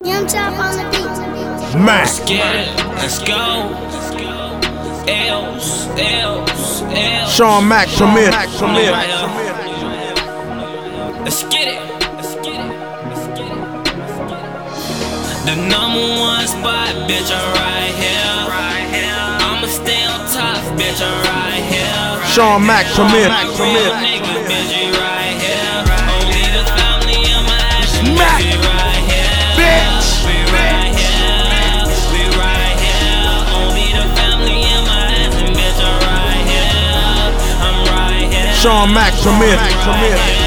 Young Chop on the beat. Mac. Let's get it, let's go. L's. Sean Mac, Premier. Right here. Let's get it. The #1 spot, bitch, I'm right here. I'ma stay on top, bitch, I'm right here. Sean Mac, Premier. Real nigga, bitch, you right here. Only the family in my ass, Mac. bitch, you right here. Bitch. We right here. We right here. Only the family in my ass, bitch, I'm right here. I'm right here. Sean Mac, Premier.